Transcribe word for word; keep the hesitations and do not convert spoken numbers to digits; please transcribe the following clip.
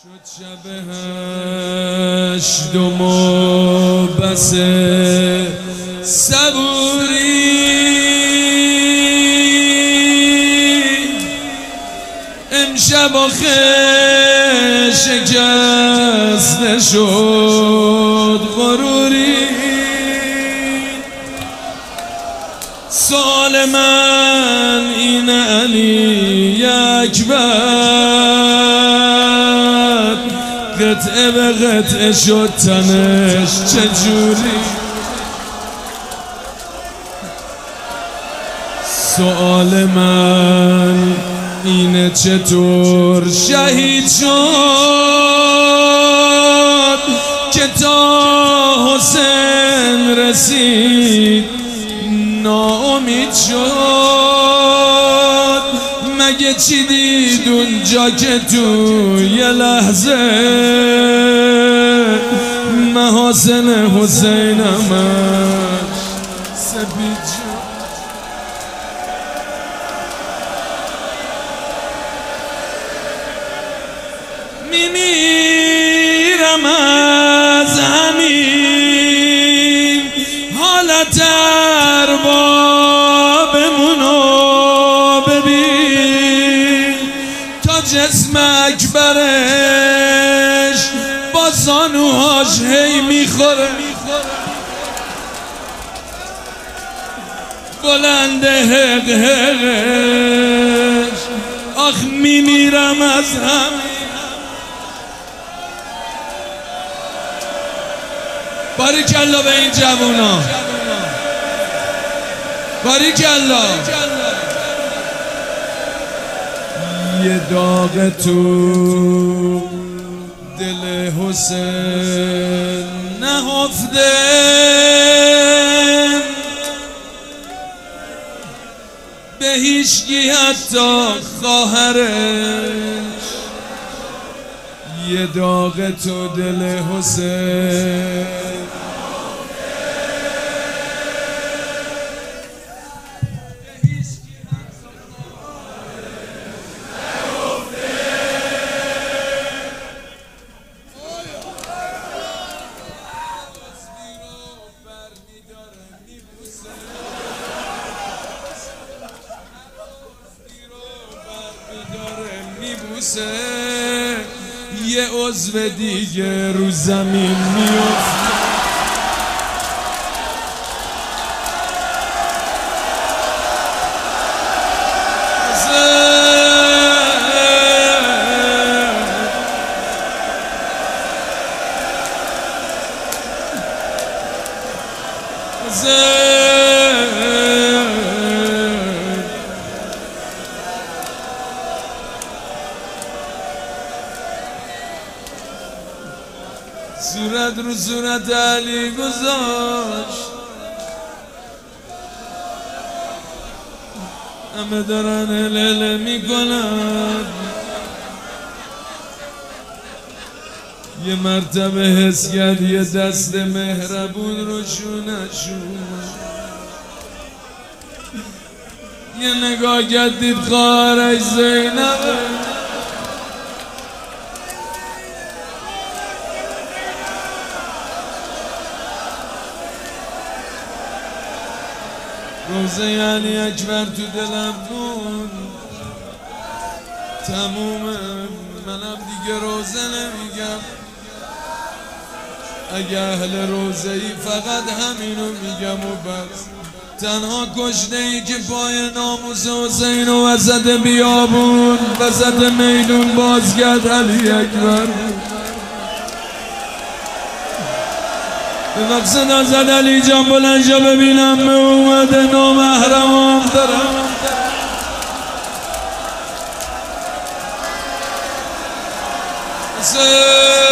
شد شب هشتم و بس صبوری امشب آخه شکسته شد غروری. سؤال من این علی اکبر قطعه به قطعه شد تنش چجوری؟ سؤال من اینه چطور شهید شد که تا حسین رسید ناامید شد؟ مگه چی دید اونجا که تو یه لحظه محاسن حسین همش سپید شد؟ میمیرم از همین حالت اربابمونو ببین تا جسم اکبرش با زانوهاش هی میخوره بلند حق حقش. آخ میمیرم از همین. باریکالله به این جوونا، باریکالله. یه داغ تو دل حسین نهفته به هیچکی حتی خواهرش. یه داغ تو دل حسین یه عضو دیگه رو زمین میفته. صورت رو صورت علی گذاشت، همه دارن هلهله میکنن. یه مرتبه حس کرد یه دست مهربون رو شونشون، یه نگاه کرد دید خواهرش زینبه. روزه یعنی اکبر تو دلم بود تمومه، منم دیگه روزه نمیگم. اگه اهل روزه ای فقط همینو میگم و بس. تنها کشته ای که پای ناموس حسین و وسط بیابون وسط میدون بازگرد علی اکبر. به وقت صدا زد علی جان بلند شو ببینم به اومده نامحرمام دارم. حسین